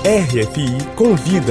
RFI Convida.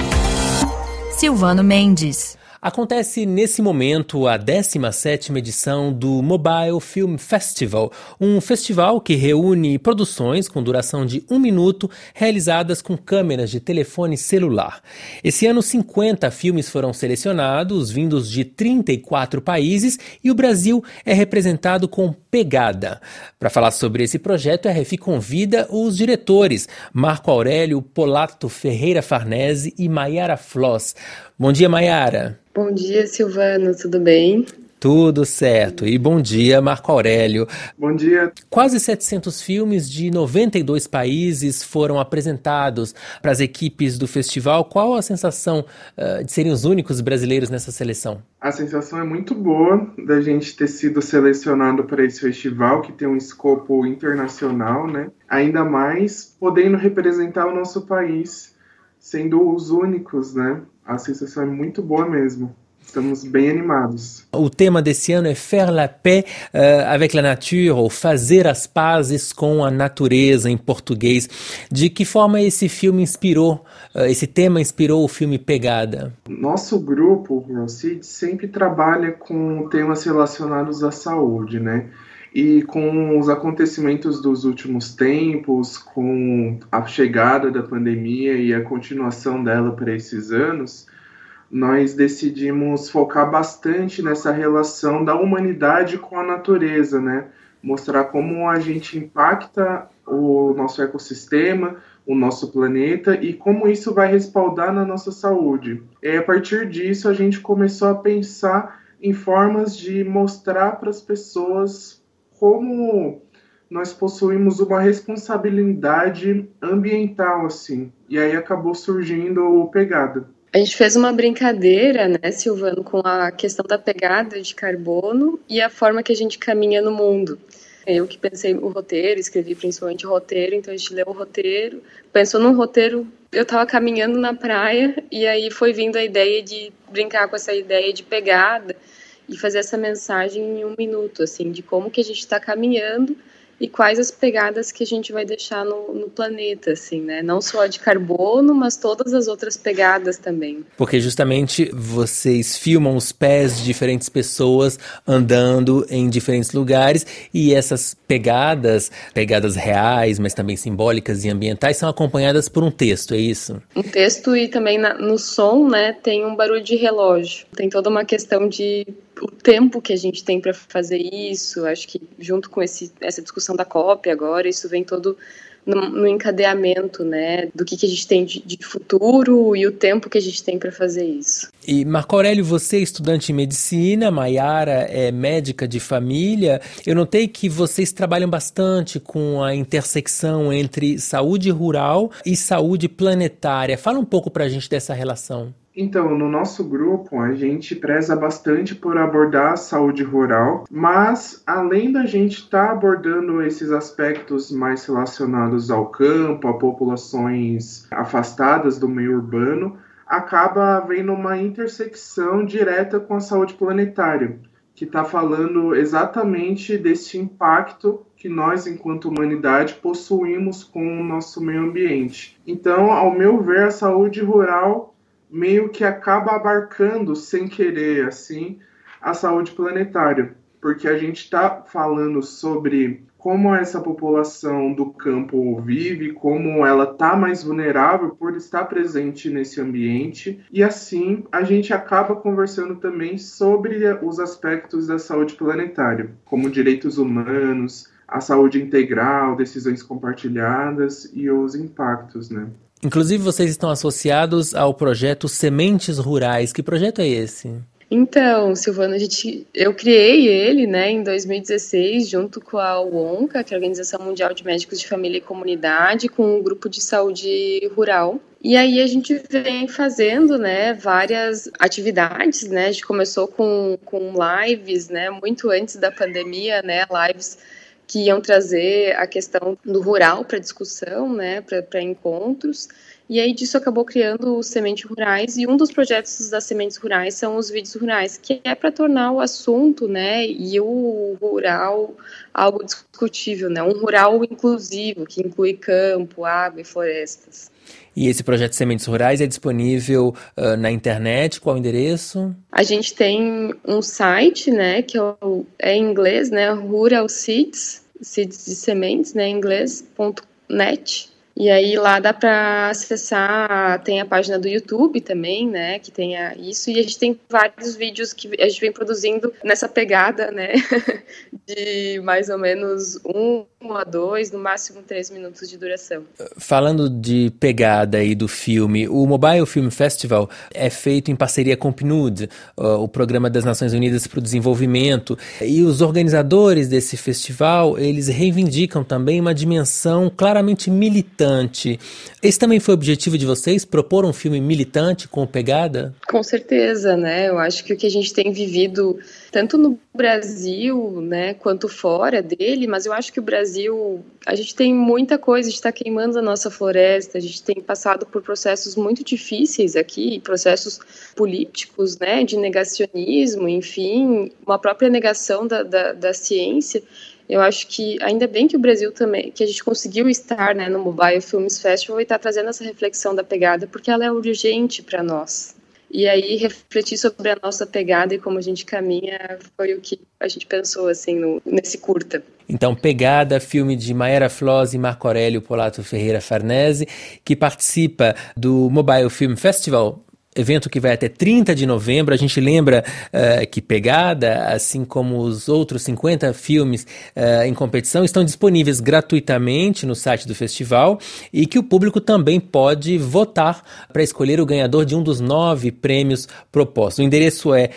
Silvano Mendes. Acontece nesse momento a 17ª edição do Mobile Film Festival, um festival que reúne produções com duração de 1 minuto realizadas com câmeras de telefone celular. Esse ano 50 filmes foram selecionados, vindos de 34 países, e o Brasil é representado com Pegada. Para falar sobre esse projeto, a RFI convida os diretores Marco Aurélio Polato Ferreira Farnese e Maiara Floss. Bom dia, Maiara. Bom dia, Silvano, tudo bem? Tudo certo. E bom dia, Marco Aurélio. Bom dia. Quase 700 filmes de 92 países foram apresentados para as equipes do festival. Qual a sensação de serem os únicos brasileiros nessa seleção? A sensação é muito boa da gente ter sido selecionado para esse festival, que tem um escopo internacional, né? Ainda mais podendo representar o nosso país, sendo os únicos, né? A sensação é muito boa mesmo. Estamos bem animados. O tema desse ano é Faire la paix avec la nature, ou Fazer as pazes com a natureza, em português. De que forma esse filme inspirou, esse tema inspirou o filme Pegada? Nosso grupo, o Rocid, sempre trabalha com temas relacionados à saúde, né? E com os acontecimentos dos últimos tempos, com a chegada da pandemia e a continuação dela para esses anos, nós decidimos focar bastante nessa relação da humanidade com a natureza, né? Mostrar como a gente impacta o nosso ecossistema, o nosso planeta e como isso vai respaldar na nossa saúde. E a partir disso, a gente começou a pensar em formas de mostrar para as pessoas como nós possuímos uma responsabilidade ambiental, assim. E aí acabou surgindo o Pegada. A gente fez uma brincadeira, né, Silvano, com a questão da pegada de carbono e a forma que a gente caminha no mundo. Eu que pensei o roteiro, escrevi principalmente o roteiro, então a gente leu o roteiro, pensou num roteiro, eu estava caminhando na praia e aí foi vindo a ideia de brincar com essa ideia de pegada e fazer essa mensagem em 1 minuto, assim, de como que a gente está caminhando e quais as pegadas que a gente vai deixar no planeta, assim, né? Não só a de carbono, mas todas as outras pegadas também. Porque justamente vocês filmam os pés de diferentes pessoas andando em diferentes lugares e essas pegadas reais, mas também simbólicas e ambientais, são acompanhadas por um texto, é isso? Um texto e também no som, né, tem um barulho de relógio. Tem toda uma questão de o tempo que a gente tem para fazer isso. Acho que junto com essa discussão da COP agora, isso vem todo no encadeamento, né, do que a gente tem de futuro e o tempo que a gente tem para fazer isso. E Marco Aurélio, você é estudante em medicina, Maiara é médica de família. Eu notei que vocês trabalham bastante com a intersecção entre saúde rural e saúde planetária. Fala um pouco para a gente dessa relação. Então, no nosso grupo, a gente preza bastante por abordar a saúde rural, mas além da gente estar abordando esses aspectos mais relacionados ao campo, a populações afastadas do meio urbano, acaba havendo uma intersecção direta com a saúde planetária, que está falando exatamente desse impacto que nós, enquanto humanidade, possuímos com o nosso meio ambiente. Então, ao meu ver, a saúde rural meio que acaba abarcando, sem querer, assim, a saúde planetária, porque a gente está falando sobre como essa população do campo vive, como ela está mais vulnerável por estar presente nesse ambiente, e assim a gente acaba conversando também sobre os aspectos da saúde planetária, como direitos humanos, a saúde integral, decisões compartilhadas e os impactos, né? Inclusive, vocês estão associados ao projeto Sementes Rurais. Que projeto é esse? Então, Silvano, eu criei ele, né, em 2016, junto com a UONCA, que é a Organização Mundial de Médicos de Família e Comunidade, com um grupo de saúde rural. E aí a gente vem fazendo, né, várias atividades, né, a gente começou com lives, né, muito antes da pandemia, né, lives que iam trazer a questão do rural para discussão, né, para encontros. E aí disso acabou criando os Sementes Rurais, e um dos projetos das Sementes Rurais são os vídeos rurais, que é para tornar o assunto, né, e o rural algo discutível, né? Um rural inclusivo, que inclui campo, água e florestas. E esse projeto Sementes Rurais é disponível na internet? Qual o endereço? A gente tem um site, né, que é em inglês, né, Rural Seeds de sementes, né, em inglês.net. E aí lá dá para acessar, tem a página do YouTube também, né, que tem isso, e a gente tem vários vídeos que a gente vem produzindo nessa pegada, né, de mais ou menos 1 a 2, no máximo 3 minutos de duração. Falando de pegada aí do filme, o Mobile Film Festival é feito em parceria com o PNUD, o Programa das Nações Unidas para o Desenvolvimento, e os organizadores desse festival, eles reivindicam também uma dimensão claramente militante. Esse também foi o objetivo de vocês, propor um filme militante com pegada? Com certeza, né? Eu acho que o que a gente tem vivido, tanto no Brasil, né, quanto fora dele, mas eu acho que o Brasil, a gente tem muita coisa, a gente está queimando a nossa floresta, a gente tem passado por processos muito difíceis aqui, processos políticos, né, de negacionismo, enfim, uma própria negação da ciência. Eu acho que, ainda bem que o Brasil também, que a gente conseguiu estar, né, no Mobile Films Festival e está trazendo essa reflexão da pegada, porque ela é urgente para nós. E aí, refletir sobre a nossa pegada e como a gente caminha foi o que a gente pensou, assim, nesse curta. Então, Pegada, filme de Mayara Floss e Marco Aurélio Polato Ferreira Farnese, que participa do Mobile Film Festival, evento que vai até 30 de novembro. A gente lembra que Pegada, assim como os outros 50 filmes em competição, estão disponíveis gratuitamente no site do festival e que o público também pode votar para escolher o ganhador de um dos 9 prêmios propostos. O endereço é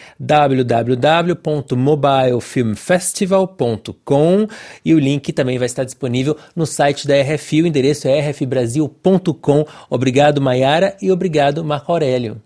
www.mobilefilmfestival.com e o link também vai estar disponível no site da RFI. O endereço é rfbrasil.com. Obrigado, Mayara, e obrigado, Marco Aurélio.